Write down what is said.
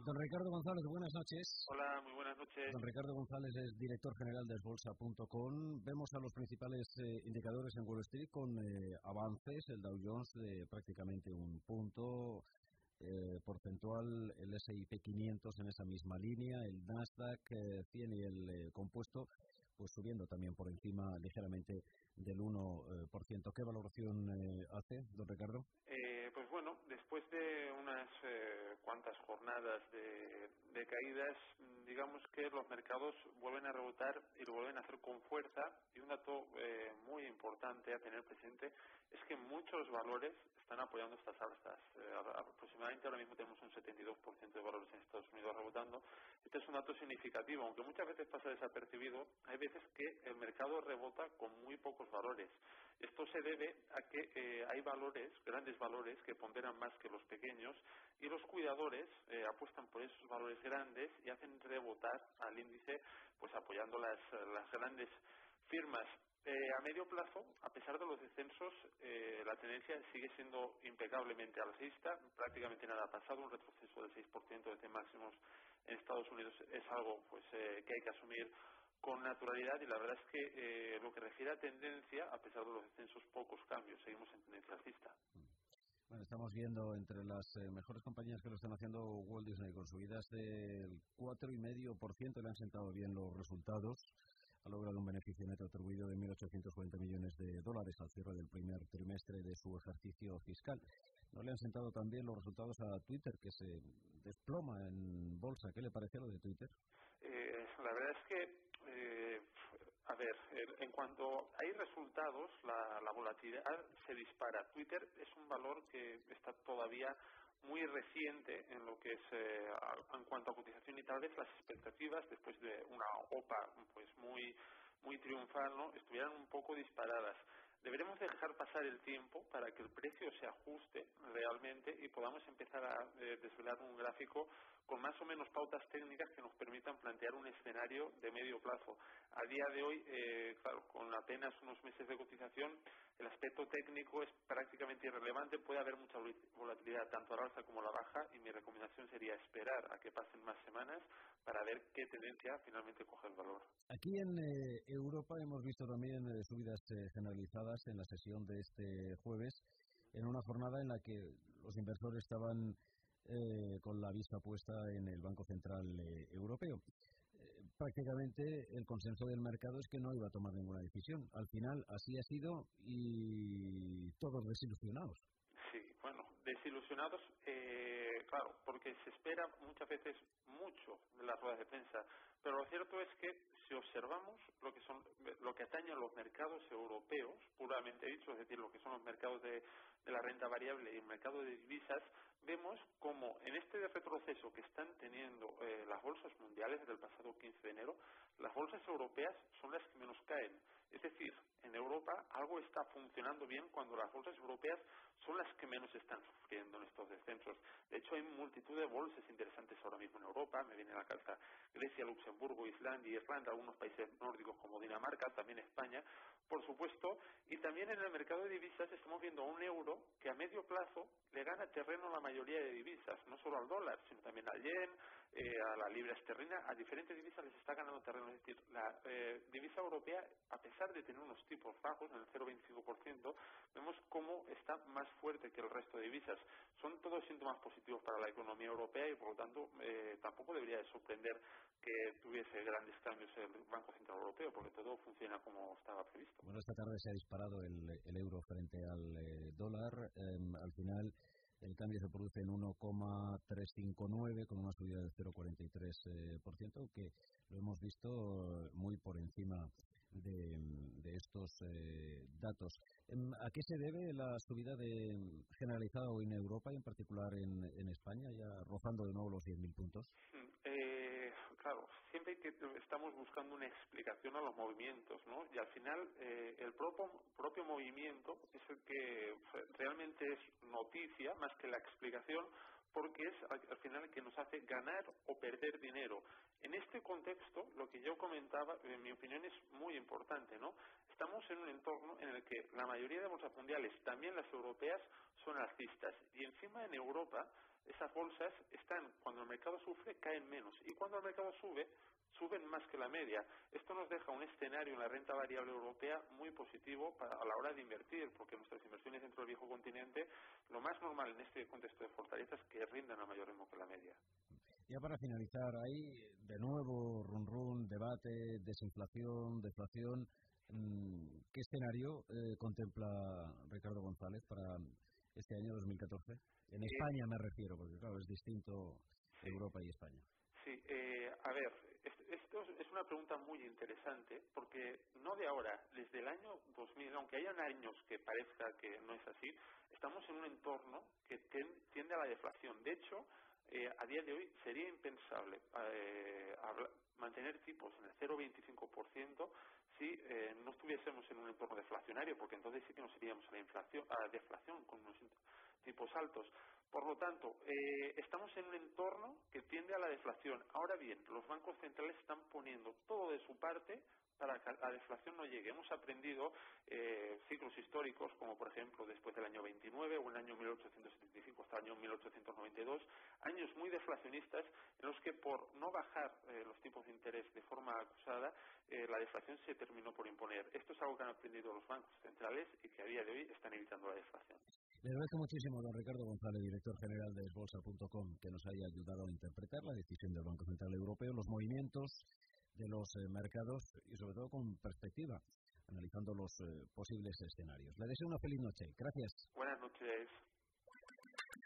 Don Ricardo González, buenas noches. Hola, muy buenas noches. Don Ricardo González es director general de Esbolsa.com. Vemos a los principales indicadores en Wall Street con avances, el Dow Jones de prácticamente un punto porcentual, el S&P 500 en esa misma línea, el Nasdaq 100 y el compuesto pues subiendo también por encima ligeramente del 1%. ¿Qué valoración hace, don Ricardo? Pues bueno, después de unas cuantas jornadas de caídas, digamos que los mercados vuelven a rebotar y lo vuelven a hacer con fuerza, y un dato muy importante a tener presente es que muchos valores están apoyando estas alzas. Aproximadamente ahora mismo tenemos un 72% de valores en Estados Unidos rebotando. Este es un dato significativo, aunque muchas veces pasa desapercibido. Hay veces que el mercado rebota con muy pocos valores. Esto se debe a que hay valores, grandes valores, que ponderan más que los pequeños, y los cuidadores apuestan por esos valores grandes y hacen rebotar al índice, pues apoyando las grandes firmas. A medio plazo, a pesar de los descensos, la tendencia sigue siendo impecablemente alcista. Prácticamente nada ha pasado. Un retroceso del 6% desde máximos en Estados Unidos es algo pues que hay que asumir con naturalidad, y la verdad es que lo que refiere a tendencia, a pesar de los descensos, pocos cambios. Seguimos en tendencia alcista. Bueno, estamos viendo entre las mejores compañías que lo están haciendo Walt Disney con subidas del 4,5%, le han sentado bien los resultados. Ha logrado un beneficio neto atribuido de 1.840 millones de dólares al cierre del primer trimestre de su ejercicio fiscal. ¿No le han sentado también los resultados a Twitter, que se desploma en bolsa? ¿Qué le parece lo de Twitter? La verdad es que, en cuanto hay resultados, la volatilidad se dispara. Twitter es un valor que está todavía muy reciente en lo que es en cuanto a cotización, y tal vez las expectativas después de una OPA pues muy triunfal, ¿no?, estuvieran un poco disparadas. Deberemos dejar pasar el tiempo para que el precio se ajuste realmente y podamos empezar a desvelar un gráfico con más o menos pautas técnicas que nos permitan plantear un escenario de medio plazo. A día de hoy, claro, con apenas unos meses de cotización, el aspecto técnico es prácticamente irrelevante. Puede haber mucha volatilidad tanto a la alza como a la baja, y mi recomendación sería esperar a que pasen más semanas para ver qué tendencia finalmente coge el valor. Aquí en Europa hemos visto también subidas generalizadas en la sesión de este jueves, en una jornada en la que los inversores estaban con la vista puesta en el Banco Central Europeo. Prácticamente el consenso del mercado es que no iba a tomar ninguna decisión. Al final así ha sido, y todos desilusionados. Sí, bueno, desilusionados, claro, porque se espera muchas veces mucho de las ruedas de prensa, pero lo cierto es que si observamos lo que atañe a los mercados europeos, puramente dicho, es decir, lo que son los mercados de la renta variable y el mercado de divisas, vemos como en este retroceso que están teniendo las bolsas mundiales desde el pasado 15 de enero, las bolsas europeas son las que menos caen. Es decir, en Europa algo está funcionando bien cuando las bolsas europeas son las que menos están sufriendo en estos descensos. De hecho, hay multitud de bolsas interesantes ahora mismo en Europa. Me viene a la cabeza Grecia, Luxemburgo, Islandia, Irlanda, algunos países nórdicos como Dinamarca, también España, por supuesto. Y también en el mercado de divisas estamos viendo a un euro que a medio plazo le gana terreno a la mayoría de divisas, no solo al dólar, sino también al yen, a la libra esterlina. A diferentes divisas les está ganando terreno. Es decir, la divisa europea, a pesar de tener unos tipos bajos, en el 0,25%, vemos cómo está más fuerte que el resto de divisas. Son todos síntomas positivos para la economía europea, y por lo tanto tampoco debería de sorprender que tuviese grandes cambios el Banco Central Europeo, porque todo funciona como estaba previsto. Bueno, esta tarde se ha disparado el euro frente al dólar. Al final el cambio se produce en 1,359 con una subida del 0,43%, que lo hemos visto muy por encima de estos datos. ¿A qué se debe la subida generalizada hoy en Europa y en particular en España, ya rozando de nuevo los 10.000 puntos? Claro, siempre que estamos buscando una explicación a los movimientos, ¿no? Y al final el propio movimiento es el que realmente es noticia más que la explicación, porque es al final el que nos hace ganar o perder dinero. En este contexto, lo que yo comentaba, en mi opinión, es muy importante, ¿no? Estamos en un entorno en el que la mayoría de bolsas mundiales, también las europeas, son alcistas, y encima en Europa esas bolsas están, cuando el mercado sufre, caen menos. Y cuando el mercado sube, suben más que la media. Esto nos deja un escenario en la renta variable europea muy positivo a la hora de invertir, porque nuestras inversiones dentro del viejo continente, lo más normal en este contexto de fortaleza es que rindan a mayor ritmo que la media. Ya para finalizar, ahí de nuevo run, debate, desinflación, deflación. ¿Qué escenario contempla Ricardo González para este año 2014? En España me refiero, porque claro, es distinto Europa y España. Sí, a ver, esto es una pregunta muy interesante, porque no de ahora, desde el año 2000, aunque hayan años que parezca que no es así, estamos en un entorno que tiende a la deflación. De hecho, a día de hoy sería impensable mantener tipos en el 0,25% si no estuviésemos en un entorno deflacionario, porque entonces sí que nos iríamos a la deflación con unos tipos altos. Por lo tanto, estamos en un entorno que tiende a la deflación. Ahora bien, los bancos centrales están poniendo todo de su parte para que la deflación no llegue. Hemos aprendido ciclos históricos, como por ejemplo después del año 29 o el año 1875 hasta el año 1892, años muy deflacionistas en los que por no bajar los tipos de interés de forma acusada, la deflación se terminó por imponer. Esto es algo que han aprendido los bancos centrales y que a día de hoy están evitando la deflación. Le agradezco muchísimo, don Ricardo González, director general de Esbolsa.com, que nos haya ayudado a interpretar la decisión del Banco Central Europeo, los movimientos de los mercados y sobre todo con perspectiva, analizando los posibles escenarios. Le deseo una feliz noche. Gracias. Buenas noches.